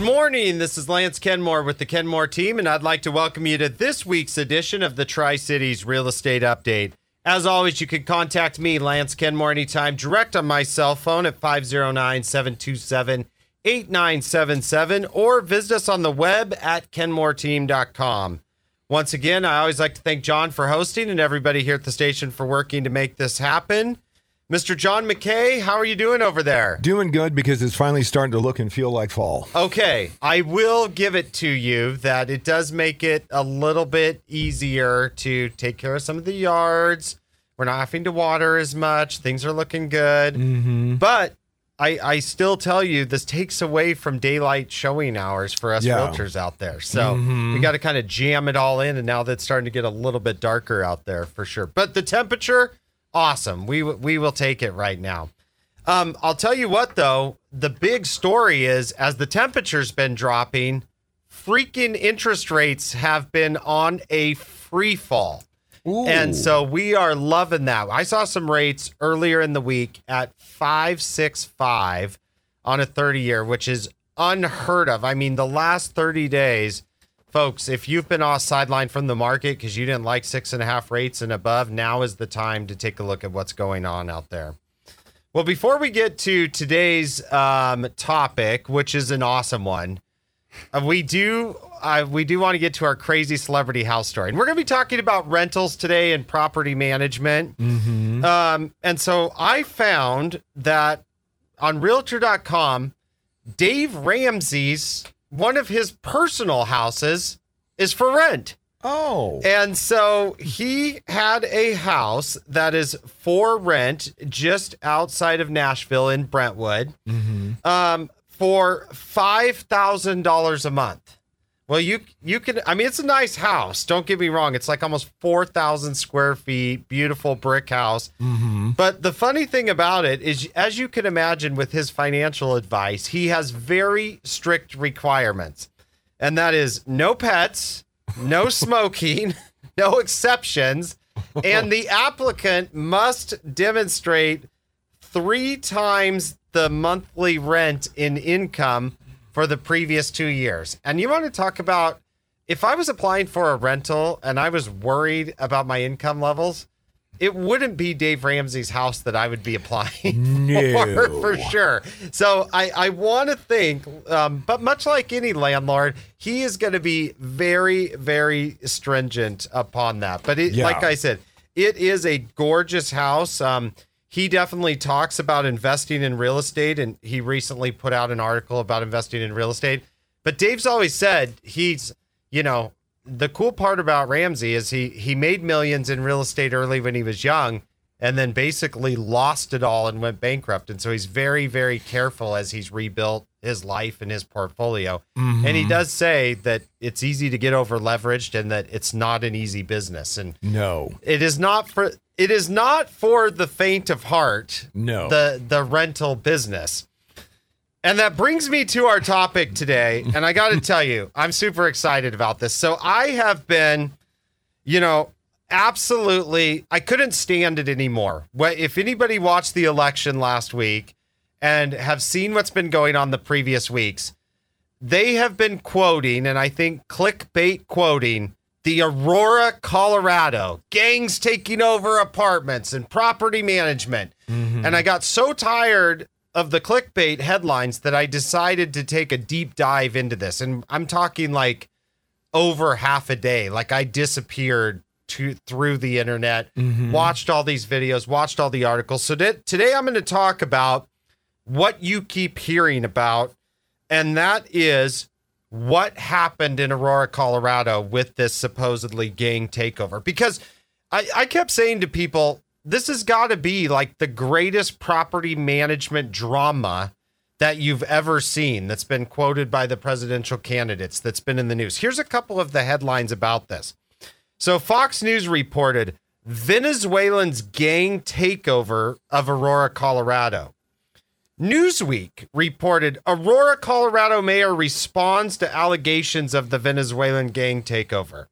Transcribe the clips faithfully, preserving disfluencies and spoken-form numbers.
morning. This is Lance Kenmore with the Kenmore team, and I'd like to welcome you to this week's edition of the Tri-Cities Real Estate Update. As always, you can contact me, Lance Kenmore, anytime direct on my cell phone at five oh nine, seven two seven, eight nine seven seven or visit us on the web at kenmore team dot com. Once again, I always like to thank John for hosting and everybody here at the station for working to make this happen. Mister John McKay, how are you doing over there? Doing good because it's finally starting to look and feel like fall. Okay, I will give it to you that it does make it a little bit easier to take care of some of the yards. We're not having to water as much. Things are looking good. Mm-hmm. But I, I still tell you, this takes away from daylight showing hours for us yeah. realtors out there. So mm-hmm. we got to kind of jam it all in, and now that's starting to get a little bit darker out there for sure. But the temperature... awesome. We we will take it right now. Um, I'll tell you what, though, the big story is as the temperature's been dropping, freaking interest rates have been on a free fall. Ooh. And so we are loving that. I saw some rates earlier in the week at five six five on a thirty year, which is unheard of. I mean, the last thirty days, folks, if you've been off sideline from the market because you didn't like six and a half rates and above, now is the time to take a look at what's going on out there. Well, before we get to today's um, topic, which is an awesome one, uh, we do uh, we do want to get to our crazy celebrity house story. And we're going to be talking about rentals today and property management. Mm-hmm. Um, and so I found that on Realtor dot com, Dave Ramsey's one of his personal houses is for rent. Oh. And so he had a house that is for rent just outside of Nashville in Brentwood Mm-hmm. um, for five thousand dollars a month. Well, you you can, I mean, it's a nice house. Don't get me wrong. It's like almost four thousand square feet, beautiful brick house. Mm-hmm. But the funny thing about it is, as you can imagine with his financial advice, he has very strict requirements. And that is no pets, no smoking, no exceptions. And the applicant must demonstrate three times the monthly rent in income for the previous two years. And you want to talk about, if I was applying for a rental and I was worried about my income levels, it wouldn't be Dave Ramsey's house that I would be applying No. for, for sure. So I, I want to think, um, but much like any landlord, he is going to be very, very stringent upon that. But it, Yeah. like I said, it is a gorgeous house. Um, He definitely talks about investing in real estate, and he recently put out an article about investing in real estate. But Dave's always said he's, you know, the cool part about Ramsey is he he made millions in real estate early when he was young and then basically lost it all and went bankrupt. And so he's very, very careful as he's rebuilt his life and his portfolio. Mm-hmm. And he does say that it's easy to get over leveraged and that it's not an easy business. And No. it is not for... It is not for the faint of heart, No. the, the rental business. And that brings me to our topic today. And I got to tell you, I'm super excited about this. So I have been, you know, absolutely, I couldn't stand it anymore. If anybody watched the election last week and have seen what's been going on the previous weeks, they have been quoting, and I think clickbait quoting, the Aurora, Colorado, gangs taking over apartments and property management. Mm-hmm. And I got so tired of the clickbait headlines that I decided to take a deep dive into this. And I'm talking like over half a day. Like I disappeared to, through the internet, Mm-hmm. watched all these videos, watched all the articles. So that, today I'm going to talk about what you keep hearing about. And that is what happened in Aurora, Colorado with this supposedly gang takeover. Because I, I kept saying to people, this has got to be like the greatest property management drama that you've ever seen that's been quoted by the presidential candidates that's been in the news. Here's a couple of the headlines about this. So Fox News reported Venezuelans gang takeover of Aurora, Colorado. Newsweek reported Aurora, Colorado mayor responds to allegations of the Venezuelan gang takeover.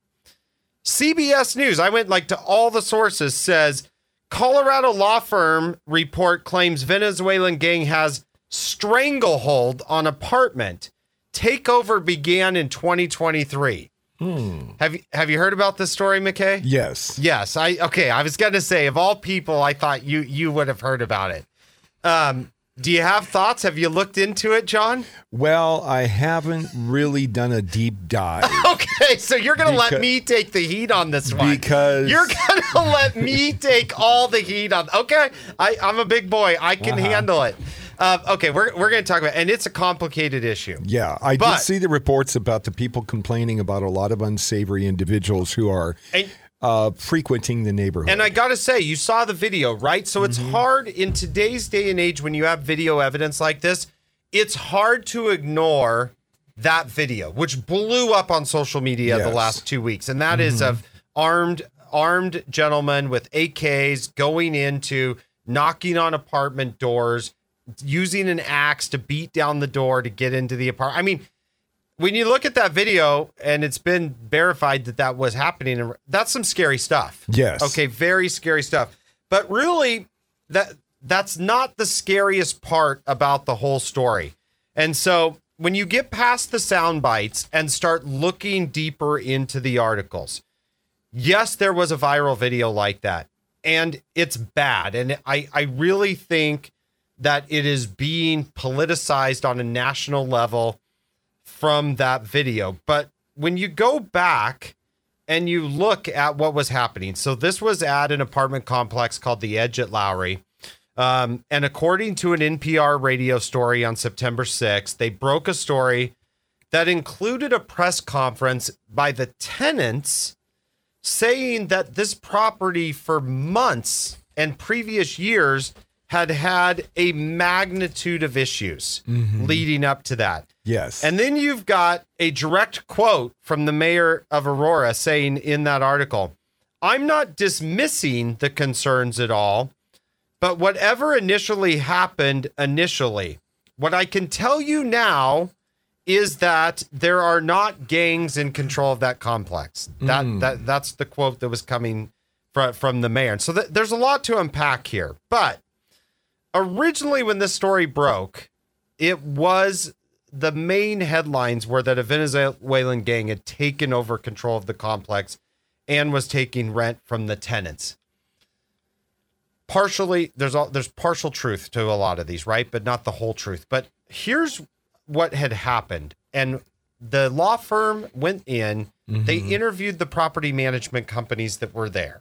C B S News, I went like to all the sources, says Colorado law firm report claims Venezuelan gang has stranglehold on apartment. takeover began in twenty twenty-three. Hmm. Have you have you heard about this story, McKay? Yes. Yes. I okay. I was gonna say, of all people, I thought you you would have heard about it. Um, do you have thoughts? Have you looked into it, John? Well, I haven't really done a deep dive. Okay, so you're gonna let Because- me take the heat on this one. Because- you're gonna let me take all the heat on. Okay, I, I'm a big boy. I can Uh-huh. handle it. Uh, okay, we're we're gonna talk about, and it's a complicated issue. Yeah, I But- did see the reports about the people complaining about a lot of unsavory individuals who are And, uh, frequenting the neighborhood. And I gotta say, you saw the video, right? So it's hard in today's day and age when you have video evidence like this, it's hard to ignore that video, which blew up on social media the Yes. last two weeks. And that is of armed armed gentlemen with A Ks going into, knocking on apartment doors, using an axe to beat down the door to get into the apartment. I mean, when you look at that video and it's been verified that that was happening, that's some scary stuff. Yes. Okay, very scary stuff. But really, that that's not the scariest part about the whole story. And so when you get past the sound bites and start looking deeper into the articles, yes, there was a viral video like that. And it's bad. And I, I really think that it is being politicized on a national level from that video. But when you go back and you look at what was happening, so this was at an apartment complex called The Edge at Lowry. Um, and according to an N P R radio story on September sixth, they broke a story that included a press conference by the tenants saying that this property for months and previous years had had a magnitude of issues leading up to that. yes. And then you've got a direct quote from the mayor of Aurora saying in that article, "I'm not dismissing the concerns at all, but whatever initially happened initially, what I can tell you now is that there are not gangs in control of that complex." That that that's the quote that was coming from from the mayor. And so th- there's a lot to unpack here. But originally, when this story broke, it was the main headlines were that a Venezuelan gang had taken over control of the complex and was taking rent from the tenants. Partially, there's all, there's partial truth to a lot of these, right? But not the whole truth. But here's what had happened. And the law firm went in, they interviewed the property management companies that were there.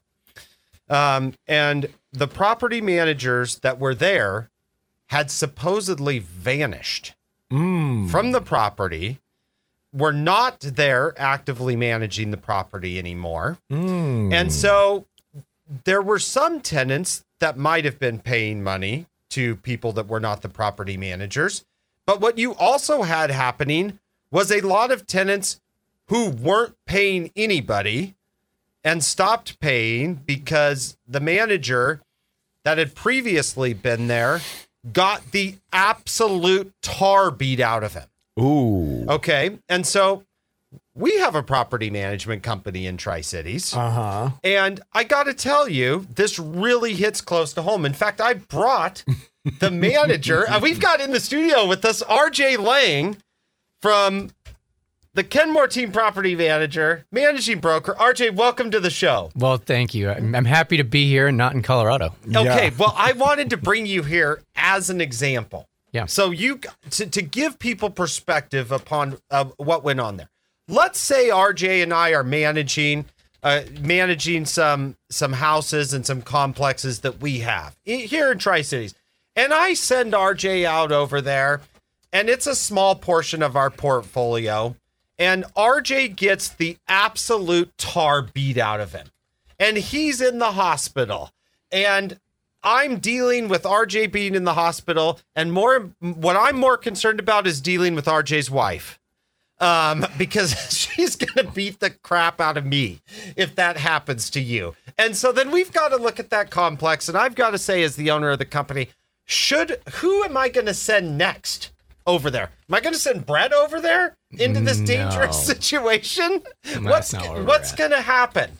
Um, and the property managers that were there had supposedly vanished from the property, were not there actively managing the property anymore. And so there were some tenants that might have been paying money to people that were not the property managers. But what you also had happening was a lot of tenants who weren't paying anybody and stopped paying because the manager that had previously been there got the absolute tar beat out of him. Ooh. Okay. And so we have a property management company in Tri-Cities. Uh-huh. And I got to tell you, this really hits close to home. In fact, I brought the manager. uh, we've got in the studio with us R J Lang from the Kenmore Team Property Manager, Managing Broker. R J, welcome to the show. Well, thank you. I'm, I'm happy to be here and not in Colorado. Okay, Yeah. well, I wanted to bring you here as an example. Yeah. So you to, to give people perspective upon uh, what went on there. Let's say R J and I are managing uh, managing some some houses and some complexes that we have i- here in Tri-Cities, and I send R J out over there, and it's a small portion of our portfolio, and R J gets the absolute tar beat out of him, and he's in the hospital, and I'm dealing with R J being in the hospital, and more, what I'm more concerned about is dealing with R J's wife, um, because she's going to beat the crap out of me if that happens to you. And so then we've got to look at that complex, and I've got to say, as the owner of the company, should who am I going to send next over there? Am I going to send Brett over there into this dangerous No. situation? That's what's not where we're what's at. going to happen?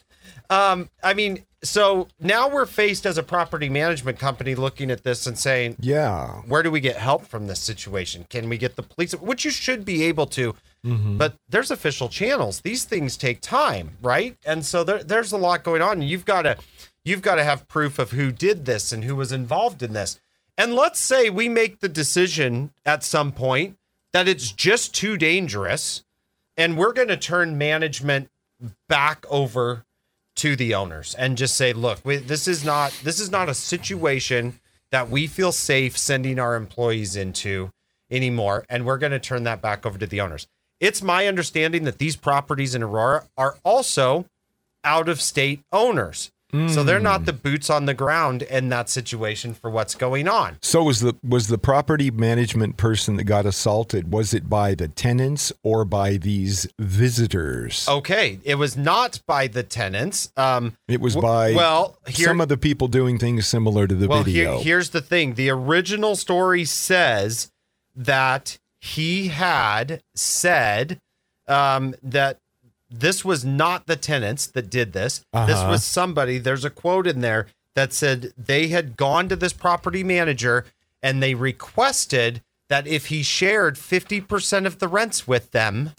Um, I mean, so now we're faced as a property management company looking at this and saying, Yeah. where do we get help from this situation? Can we get the police? Which you should be able to, Mm-hmm. but there's official channels. These things take time, right? And so there, there's a lot going on. And you've got to, you've got to have proof of who did this and who was involved in this. And let's say we make the decision at some point that it's just too dangerous, and we're going to turn management back over to the owners and just say, look, we, this is not this is not a situation that we feel safe sending our employees into anymore, and we're going to turn that back over to the owners. It's my understanding that these properties in Aurora are also out-of-state owners. So they're not the boots on the ground in that situation for what's going on. So was the was the property management person that got assaulted, was it by the tenants or by these visitors? Okay, it was not by the tenants. Um, It was w- by well, here, some of the people doing things similar to the well, video. Here, here's the thing. The original story says that he had said um, that this was not the tenants that did this. Uh-huh. This was somebody. There's a quote in there that said they had gone to this property manager and they requested that if he shared fifty percent of the rents with them,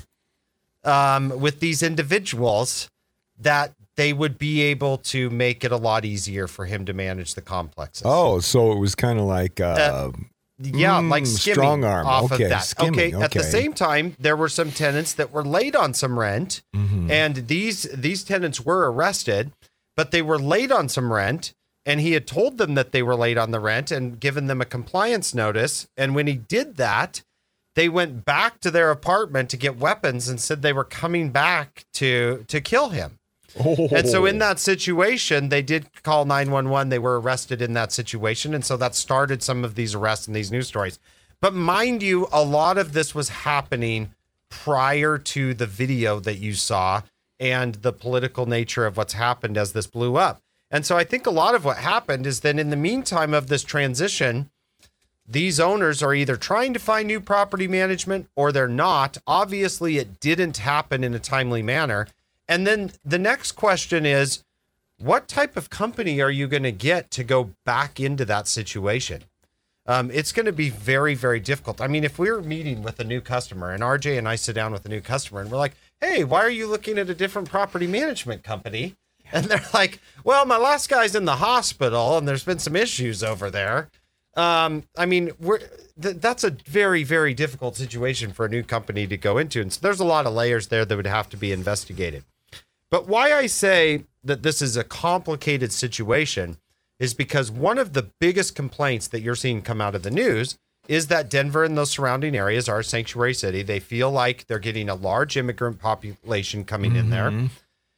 um, with these individuals, that they would be able to make it a lot easier for him to manage the complexes. Oh, so it was kind of like uh, Uh, Yeah, Mm, like skimming strong arm. off Okay, of that. skimming, Okay. At the okay. same time, there were some tenants that were late on some rent, Mm-hmm. and these these tenants were arrested, but they were late on some rent, and he had told them that they were late on the rent and given them a compliance notice. And when he did that, they went back to their apartment to get weapons and said they were coming back to to kill him. oh. And so in that situation, they did call nine one one. They were arrested in that situation. And so that started some of these arrests and these news stories. But mind you, a lot of this was happening prior to the video that you saw and the political nature of what's happened as this blew up. And so I think a lot of what happened is that in the meantime of this transition, these owners are either trying to find new property management or they're not. Obviously, it didn't happen in a timely manner. And then the next question is, what type of company are you going to get to go back into that situation? Um, it's going to be very, very difficult. I mean, if we were meeting with a new customer and R J and I sit down with a new customer and we're like, hey, why are you looking at a different property management company? And they're like, well, my last guy's in the hospital and there's been some issues over there. Um, I mean, we're th- that's a very, very difficult situation for a new company to go into. And so there's a lot of layers there that would have to be investigated. But why I say that this is a complicated situation is because one of the biggest complaints that you're seeing come out of the news is that Denver and those surrounding areas are a sanctuary city. They feel like they're getting a large immigrant population coming mm-hmm. in there.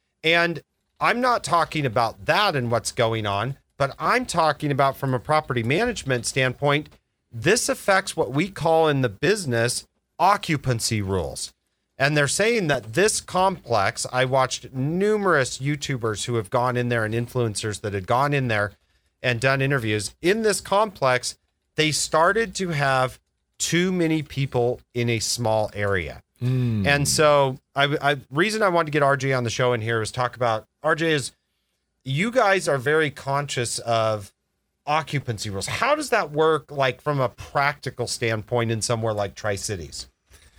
And I'm not talking about that and what's going on, but I'm talking about from a property management standpoint, this affects what we call in the business occupancy rules. And they're saying that this complex, I watched numerous YouTubers who have gone in there and influencers that had gone in there and done interviews. In this complex, they started to have too many people in a small area. Mm. And so I, I reason I wanted to get R J on the show in here was talk about, R J, is you guys are very conscious of occupancy rules. How does that work, like from a practical standpoint in somewhere like Tri-Cities?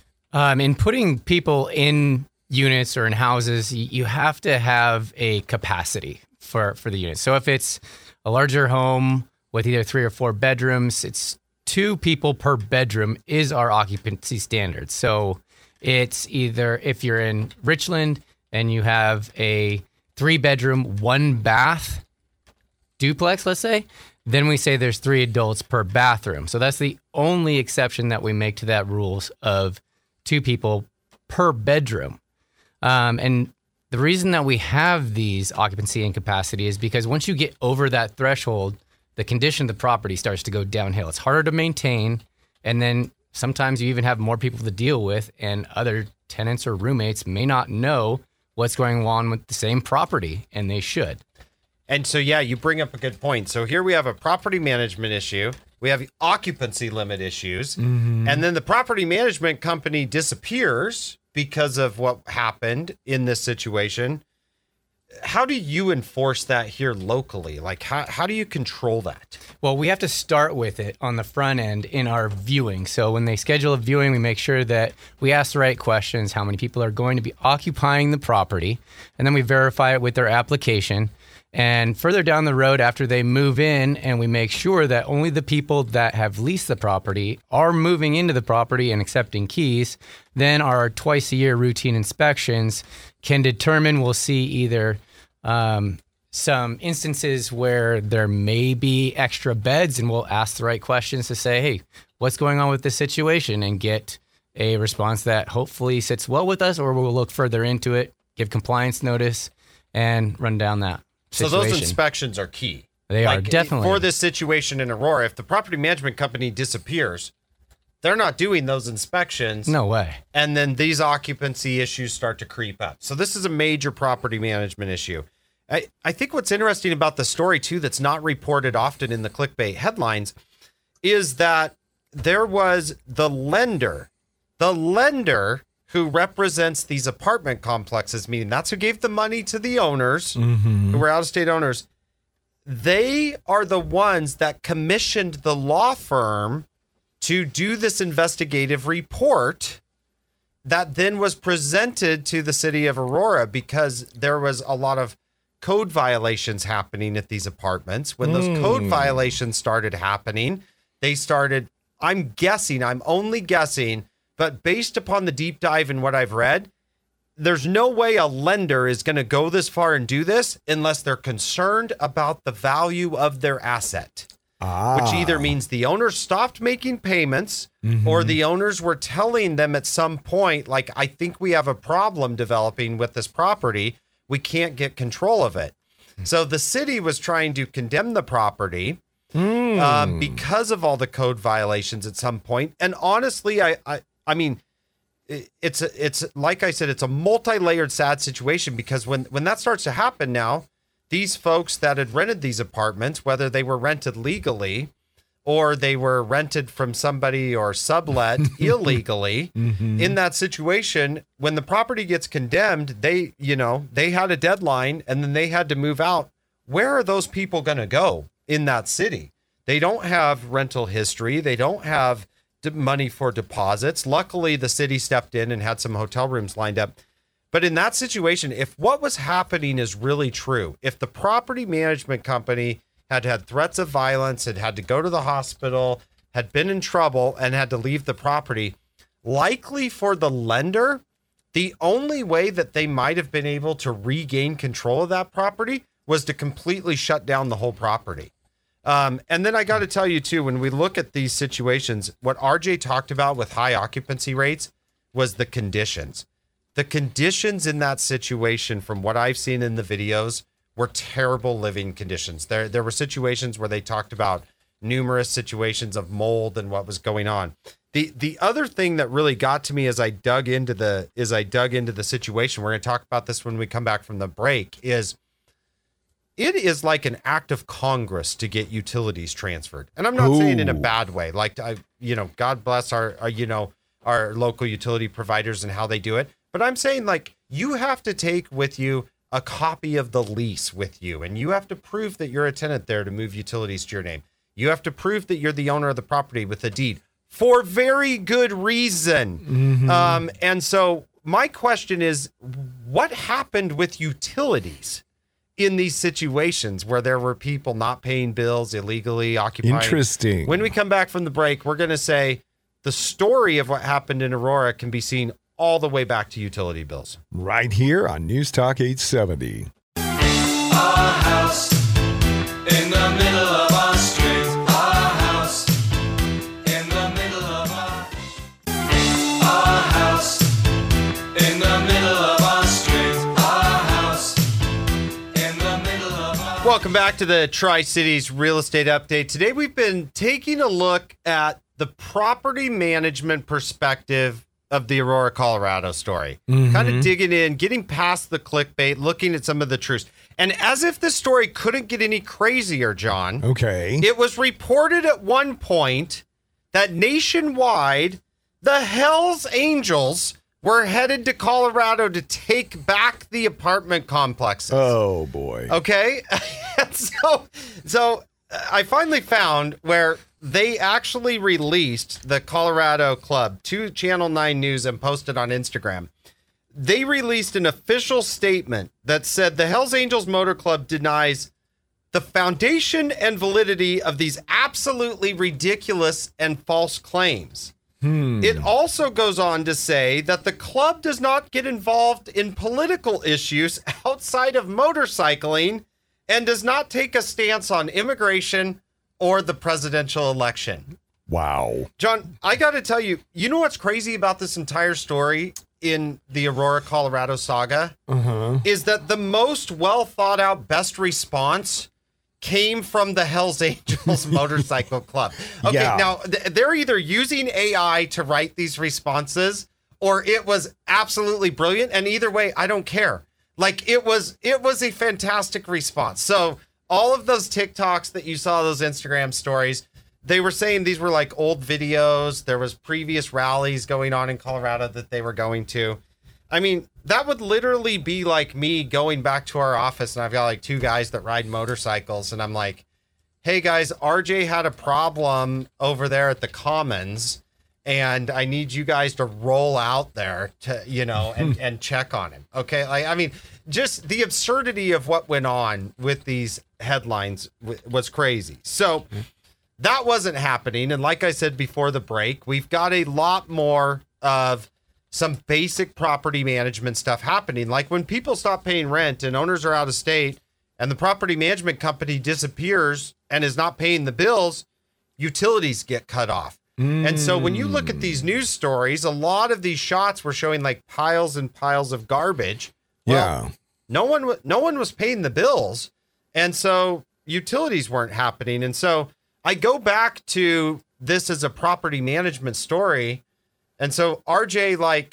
Um, in putting people in units or in houses, you, you have to have a capacity for, for the unit. So if it's a larger home with either three or four bedrooms, it's two people per bedroom is our occupancy standard. So it's either if you're in Richland and you have a three bedroom, one bath duplex, let's say, then we say there's three adults per bathroom. So that's the only exception that we make to that rules of two people per bedroom. Um, and the reason that we have these occupancy and capacity is because once you get over that threshold, the condition of the property starts to go downhill. It's harder to maintain. And then sometimes you even have more people to deal with, and other tenants or roommates may not know what's going on with the same property, and they should. And so, yeah, you bring up a good point. So here we have a property management issue. We have occupancy limit issues. Mm-hmm. And then the property management company disappears because of what happened in this situation. how do you enforce that here locally? Like, how, how do you control that? Well, we have to start with it on the front end in our viewing. So when they schedule a viewing, we make sure that we ask the right questions, how many people are going to be occupying the property, and then we verify it with their application. And further down the road, after they move in, and we make sure that only the people that have leased the property are moving into the property and accepting keys, then our twice a year routine inspections can determine, we'll see either um, some instances where there may be extra beds, and we'll ask the right questions to say, hey, what's going on with this situation, and get a response that hopefully sits well with us, or we'll look further into it, give compliance notice, and run down that situation. So those inspections are key. They like, are definitely. For this situation in Aurora, if the property management company disappears, they're not doing those inspections. No way. And then these occupancy issues start to creep up. So this is a major property management issue. I, I think what's interesting about the story, too, that's not reported often in the clickbait headlines, is that there was the lender, the lender who represents these apartment complexes, meaning that's who gave the money to the owners, mm-hmm. who were out-of-state owners. They are the ones that commissioned the law firm to do this investigative report that then was presented to the city of Aurora, because there was a lot of code violations happening at these apartments. When those mm. code violations started happening, they started, I'm guessing, I'm only guessing, but based upon the deep dive and what I've read, there's no way a lender is going to go this far and do this unless they're concerned about the value of their asset. Ah. Which either means the owners stopped making payments, mm-hmm. or the owners were telling them at some point, like, I think we have a problem developing with this property. We can't get control of it. So the city was trying to condemn the property mm. um, because of all the code violations at some point. And honestly, I, I, I mean, it's a, it's like I said, it's a multi-layered sad situation, because when, when that starts to happen now, these folks that had rented these apartments, whether they were rented legally or they were rented from somebody or sublet illegally, mm-hmm. in that situation, when the property gets condemned, they, you know, they had a deadline and then they had to move out. Where are those people going to go in that city? They don't have rental history. They don't have money for deposits. Luckily, the city stepped in and had some hotel rooms lined up. But in that situation, if what was happening is really true, if the property management company had had threats of violence, had had to go to the hospital, had been in trouble, and had to leave the property, likely for the lender, the only way that they might have been able to regain control of that property was to completely shut down the whole property. Um, and then I got to tell you, too, when we look at these situations, what R J talked about with high occupancy rates was the conditions. The conditions in that situation, from what I've seen in the videos, were terrible living conditions. There, there were situations where they talked about numerous situations of mold and what was going on. The the other thing that really got to me as I dug into the as I dug into the situation, we're going to talk about this when we come back from the break, is it is like an act of Congress to get utilities transferred. And I'm not Ooh. saying in a bad way. Like, I, you know, God bless our, our, you know, our local utility providers and how they do it. But I'm saying, like, you have to take with you a copy of the lease with you, and you have to prove that you're a tenant there to move utilities to your name. You have to prove that you're the owner of the property with a deed for very good reason. Mm-hmm. Um, and so my question is, what happened with utilities in these situations where there were people not paying bills, illegally occupying? Interesting. When we come back from the break, we're going to say the story of what happened in Aurora can be seen all the way back to utility bills. Right here on News Talk eight seventy. Our house in the middle of our street. Our house in the middle of our... Our house in the middle of our street. Our house in the middle of our... Welcome back to the Tri-Cities Real Estate Update. Today we've been taking a look at the property management perspective of the Aurora, Colorado story. Mm-hmm. Kind of digging in, getting past the clickbait, looking at some of the truths. And as if the story couldn't get any crazier, John. Okay. It was reported at one point that nationwide, the Hells Angels We're headed to Colorado to take back the apartment complexes. Oh boy. Okay. so, so I finally found where they actually released the Colorado Club to Channel nine News and posted on Instagram. They released an official statement that said the Hells Angels Motor Club denies the foundation and validity of these absolutely ridiculous and false claims. Hmm. It also goes on to say that the club does not get involved in political issues outside of motorcycling and does not take a stance on immigration or the presidential election. Wow. John, I got to tell you, you know what's crazy about this entire story in the Aurora, Colorado saga? Uh-huh. Is that the most well thought out, best response came from the Hells Angels Motorcycle Club. Okay, Yeah. now th- they're either using A I to write these responses or it was absolutely brilliant. And either way, I don't care. Like it was, it was a fantastic response. So all of those TikToks that you saw, those Instagram stories, they were saying these were like old videos. There was previous rallies going on in Colorado that they were going to. I mean, that would literally be like me going back to our office and I've got like two guys that ride motorcycles and I'm like, hey guys, R J had a problem over there at the Commons and I need you guys to roll out there to, you know, and, and check on him. Okay. Like, I mean, just the absurdity of what went on with these headlines w- was crazy. So that wasn't happening. And like I said before the break, we've got a lot more of some basic property management stuff happening. Like when people stop paying rent and owners are out of state and the property management company disappears and is not paying the bills, utilities get cut off. Mm. And so when you look at these news stories, a lot of these shots were showing like piles and piles of garbage. Well, Yeah. no one, wa- no one was paying the bills. And so utilities weren't happening. And so I go back to this as a property management story. And so R J, like,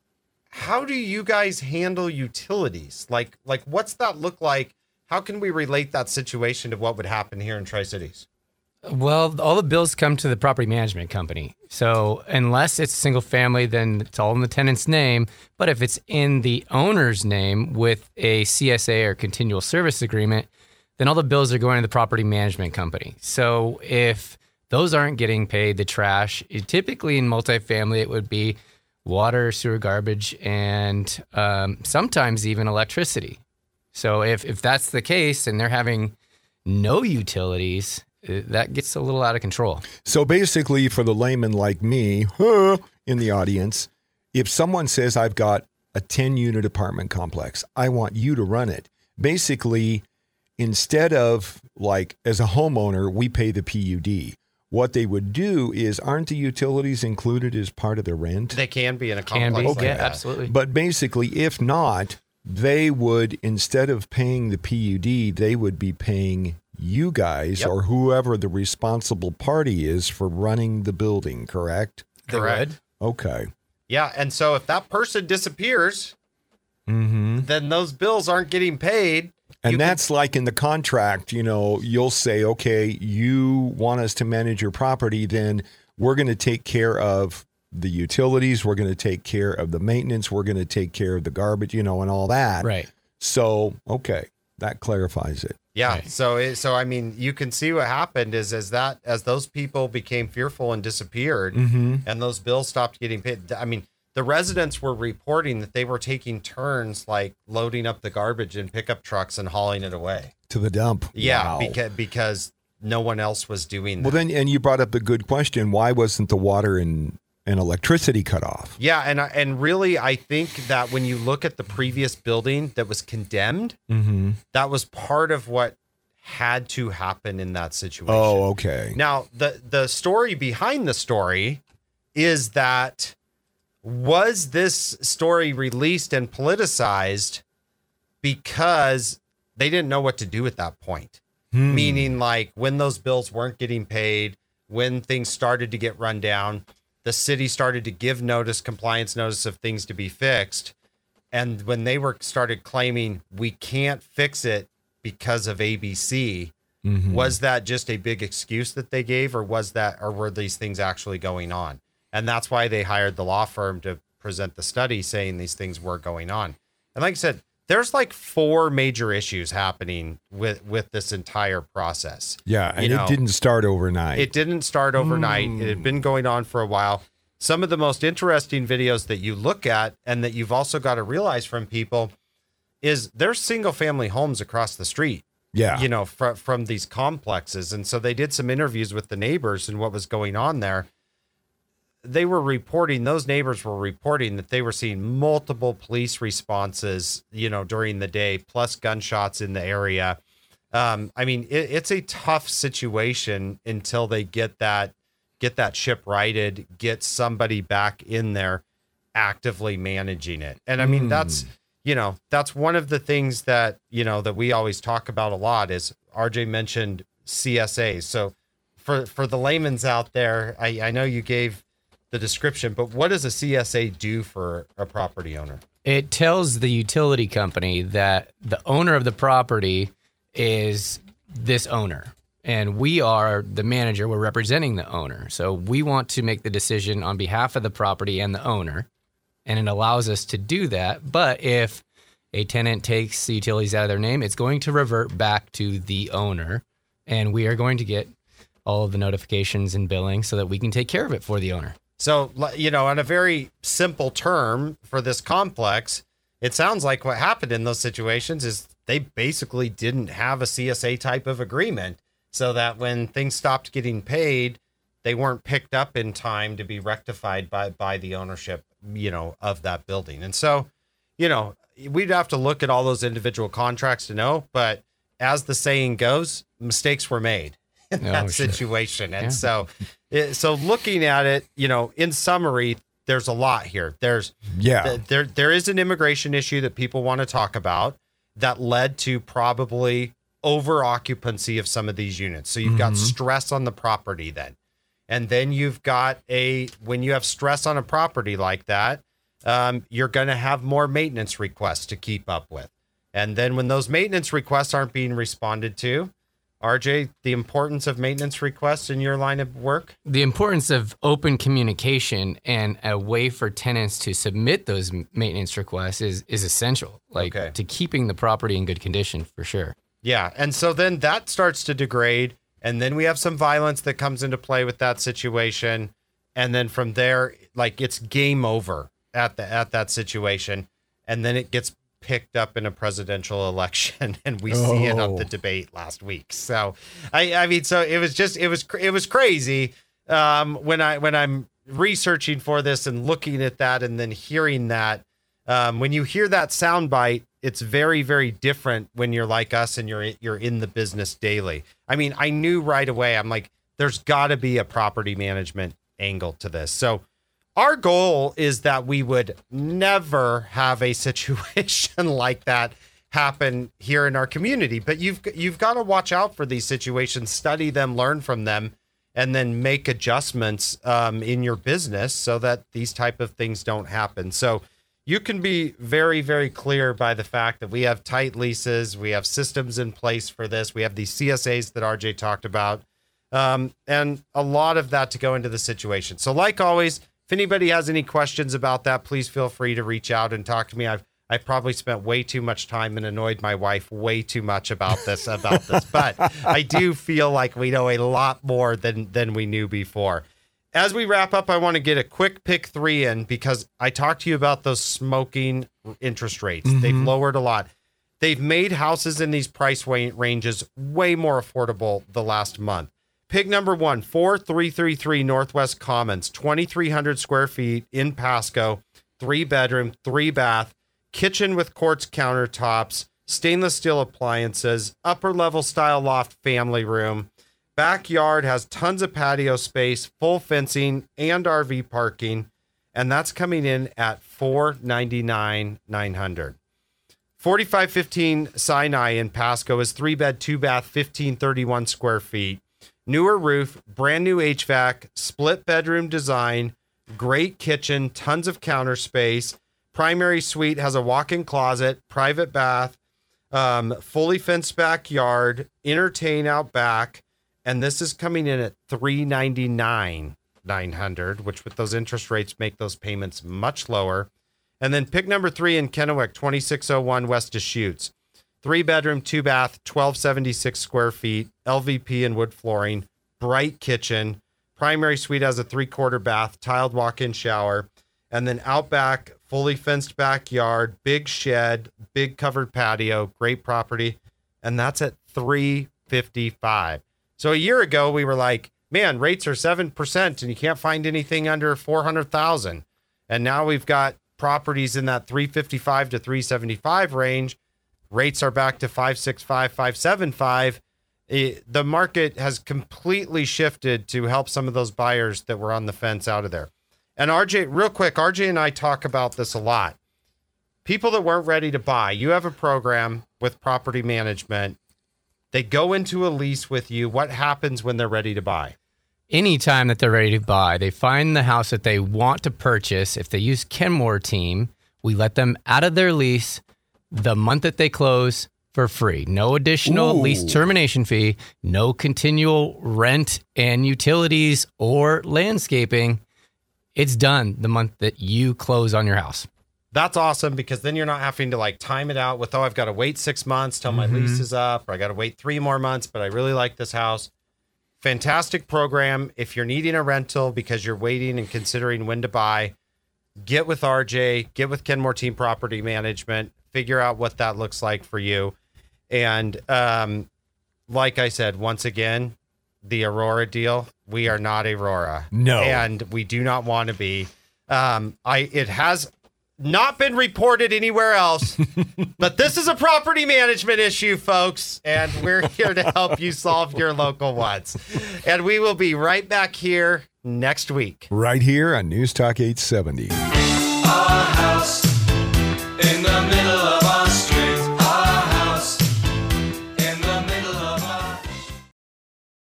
how do you guys handle utilities? Like, like what's that look like? How can we relate that situation to what would happen here in Tri-Cities? Well, all the bills come to the property management company. So unless it's single family, then it's all in the tenant's name. But if it's in the owner's name with a C S A or continual service agreement, then all the bills are going to the property management company. So if those aren't getting paid, the trash, it, typically in multifamily, it would be water, sewer, garbage, and um, sometimes even electricity. So if, if that's the case and they're having no utilities, uh, that gets a little out of control. So basically, for the layman like me huh, in the audience, if someone says, I've got a ten-unit apartment complex, I want you to run it. Basically, instead of, like, as a homeowner, we pay the P U D. What they would do is, aren't the utilities included as part of the rent? They can be in a Can complex be, like yeah, that. absolutely. But basically, if not, they would, instead of paying the P U D, they would be paying you guys Yep. or whoever the responsible party is for running the building, correct? They Correct. would. Okay. Yeah, and so if that person disappears, Mm-hmm. then those bills aren't getting paid. And You can- that's like in the contract, you know, you'll say, okay, you want us to manage your property, then we're going to take care of the utilities, we're going to take care of the maintenance, we're going to take care of the garbage, you know, and all that. Right. So, okay, that clarifies it. Yeah. Right. So, it, so I mean, you can see what happened is as that as those people became fearful and disappeared, Mm-hmm. and those bills stopped getting paid. I mean, the residents were reporting that they were taking turns, like loading up the garbage in pickup trucks and hauling it away. To the dump. Yeah, Wow. because because no one else was doing that. Well, then, and you brought up a good question. Why wasn't the water and, and electricity cut off? Yeah, and I- and really, I think that when you look at the previous building that was condemned, Mm-hmm. that was part of what had to happen in that situation. Oh, okay. Now, the the story behind the story is that was this story released and politicized because they didn't know what to do at that point? Hmm. Meaning, like when those bills weren't getting paid, when things started to get run down, the city started to give notice, compliance notice of things to be fixed. And when they were started claiming we can't fix it because of A B C, Mhm. was that just a big excuse that they gave, or was that, or were these things actually going on? And that's why they hired the law firm to present the study saying these things were going on. And like I said, there's like four major issues happening with, with this entire process. Yeah, and You know, it didn't start overnight. It didn't start overnight. It had been going on for a while. Some of the most interesting videos that you look at and that you've also got to realize from people is there's single family homes across the street. Yeah. You know, fr- from these complexes. And so they did some interviews with the neighbors and what was going on there. They were reporting, those neighbors were reporting that they were seeing multiple police responses, you know, during the day, plus gunshots in the area. Um, I mean, it, it's a tough situation until they get that, get that ship righted, get somebody back in there actively managing it. And I mean, that's, you know, that's one of the things that, you know, that we always talk about a lot is R J mentioned C S As. So for, for the layman's out there, I, I know you gave the description, but what does a C S A do for a property owner? It tells the utility company that the owner of the property is this owner, and we are the manager. We're representing the owner. So we want to make the decision on behalf of the property and the owner, and it allows us to do that. But if a tenant takes the utilities out of their name, it's going to revert back to the owner, and we are going to get all of the notifications and billing so that we can take care of it for the owner. So, you know, on a very simple term for this complex, it sounds like what happened in those situations is they basically didn't have a C S A type of agreement, so that when things stopped getting paid, they weren't picked up in time to be rectified by, by the ownership, you know, of that building. And so, you know, we'd have to look at all those individual contracts to know, but as the saying goes, mistakes were made in Oh, that sure. situation. And Yeah. so, it, so looking at it, you know, in summary, there's a lot here. There's, Yeah. th- there, there is an immigration issue that people want to talk about that led to probably over occupancy of some of these units. So you've got stress on the property then. And then you've got a, when you have stress on a property like that, um, you're going to have more maintenance requests to keep up with. And then when those maintenance requests aren't being responded to, R J, the importance of maintenance requests in your line of work? The importance of open communication and a way for tenants to submit those m- maintenance requests is is essential, like Okay. to keeping the property in good condition for sure. Yeah. And so then that starts to degrade. And then we have some violence that comes into play with that situation. And then from there, like it's game over at the at that situation. And then it gets picked up in a presidential election, and we see it on Oh. the debate last week. So I I mean, so it was just it was cr- it was crazy um when I when I'm researching for this and looking at that and then hearing that. Um, when you hear that soundbite, it's very, very different when you're like us and you're you're in the business daily. I mean, I knew right away. I'm like, there's got to be a property management angle to this. So our goal is that we would never have a situation like that happen here in our community. But you've you've got to watch out for these situations, study them, learn from them, and then make adjustments um, in your business so that these type of things don't happen. So you can be very, very clear by the fact that we have tight leases, we have systems in place for this, we have these C S As that R J talked about, um, and a lot of that to go into the situation. So like always, if anybody has any questions about that, please feel free to reach out and talk to me. I've I probably spent way too much time and annoyed my wife way too much about this about this, but I do feel like we know a lot more than than we knew before. As we wrap up, I want to get a quick pick three in because I talked to you about those smoking interest rates. They've lowered a lot. They've made houses in these price wa- ranges way more affordable the last month. Pick number one, four three three three Northwest Commons, twenty-three hundred square feet in Pasco, three bedroom, three bath, kitchen with quartz countertops, stainless steel appliances, upper level style loft family room. Backyard has tons of patio space, full fencing, and R V parking, and that's coming in at four ninety-nine nine hundred. forty-five fifteen Sinai in Pasco is three bed, two bath, fifteen thirty-one square feet. Newer roof, brand new H V A C, split bedroom design, great kitchen, tons of counter space. Primary suite has a walk-in closet, private bath, um, fully fenced backyard, entertain out back, and this is coming in at three ninety-nine nine hundred, which with those interest rates make those payments much lower. And then pick number three in Kennewick, twenty-six oh one West Deschutes. Three bedroom, two bath, twelve seventy-six square feet, L V P and wood flooring, bright kitchen. Primary suite has a three quarter bath, tiled walk-in shower, and then out back, fully fenced backyard, big shed, big covered patio, great property. And that's at three fifty-five. So a year ago, we were like, man, rates are seven percent and you can't find anything under four hundred thousand. And now we've got properties in that three fifty-five to three seventy-five range. Rates are back to five sixty-five, five seventy-five. It, the market has completely shifted to help some of those buyers that were on the fence out of there. And R J, real quick, R J and I talk about this a lot. People that weren't ready to buy, you have a program with property management. They go into a lease with you. What happens when they're ready to buy? Anytime that they're ready to buy, they find the house that they want to purchase. If they use Kenmore Team, we let them out of their lease the month that they close for free. No additional Ooh. lease termination fee, no continual rent and utilities or landscaping. It's done the month that you close on your house. That's awesome because then you're not having to like time it out with, oh, I've got to wait six months till my lease is up, or I got to wait three more months, but I really like this house. Fantastic program. If you're needing a rental because you're waiting and considering when to buy, get with R J, get with Kenmore Team Property Management, figure out what that looks like for you. And um, like I said, once again, the Aurora deal, we are not Aurora. No. And we do not want to be. Um, I It has not been reported anywhere else, but this is a property management issue, folks, and we're here to help you solve your local ones. And we will be right back here next week. Right here on News Talk eight seventy. Our house.